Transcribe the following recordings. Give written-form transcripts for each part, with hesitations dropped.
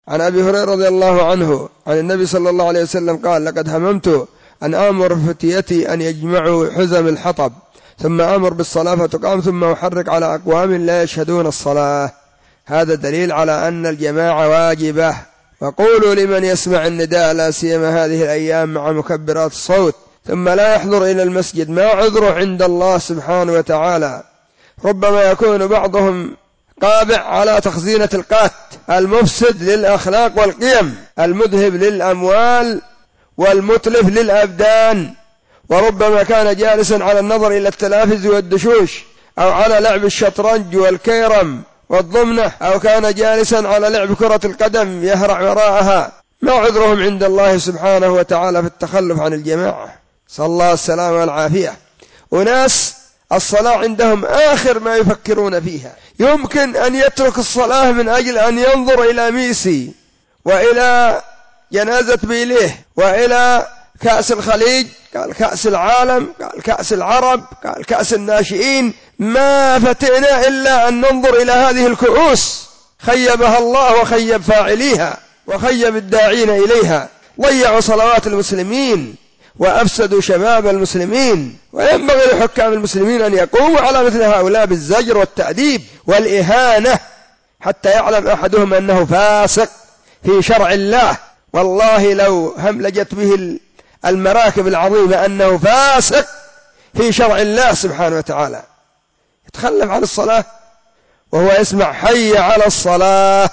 عن أبي هريرة رضي الله عنه عن النبي صلى الله عليه وسلم قال: لقد هممت أن آمر فتيتي أن يجمعوا حزم الحطب ثم آمر بالصلاة فتقام ثم أحرق على أقوام لا يشهدون الصلاة. هذا دليل على أن الجماعة واجبة. وقولوا لمن يسمع النداء لا سيما هذه الأيام مع مكبرات الصوت ثم لا يحضر إلى المسجد ما عذره عند الله سبحانه وتعالى؟ ربما يكون بعضهم قابع على تخزينة القات المفسد للأخلاق والقيم المذهب للأموال والمتلف للأبدان، وربما كان جالسا على النظر إلى التلافز والدشوش أو على لعب الشطرنج والكيرم والضمنة، أو كان جالسا على لعب كرة القدم يهرع وراءها. ما عذرهم عند الله سبحانه وتعالى في التخلف عن الجماعة؟ صلى الله السلامة والعافية. وناس الصلاة عندهم آخر ما يفكرون فيها، يمكن أن يترك الصلاة من أجل أن ينظر إلى ميسي وإلى جنازة بيليه وإلى كأس الخليج، قال كأس العالم، قال كأس العرب، قال كأس الناشئين. ما فتئنا إلا أن ننظر إلى هذه الكؤوس، خيبها الله وخيب فاعليها وخيب الداعين إليها. ضيعوا صلوات المسلمين وأفسدوا شباب المسلمين، وينبغي لحكام المسلمين أن يقوموا على مثل هؤلاء بالزجر والتأديب والإهانة حتى يعلم أحدهم أنه فاسق في شرع الله. والله لو هملجت به المراكب العظيمة أنه فاسق في شرع الله سبحانه وتعالى، يتخلف عن الصلاة وهو يسمع حي على الصلاة،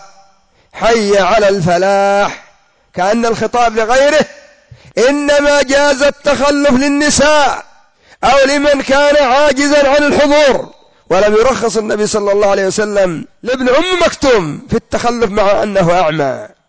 حي على الفلاح، كأن الخطاب لغيره. إنما جاز التخلف للنساء أو لمن كان عاجزا عن الحضور، ولم يرخص النبي صلى الله عليه وسلم لابن أم مكتوم في التخلف مع أنه أعمى.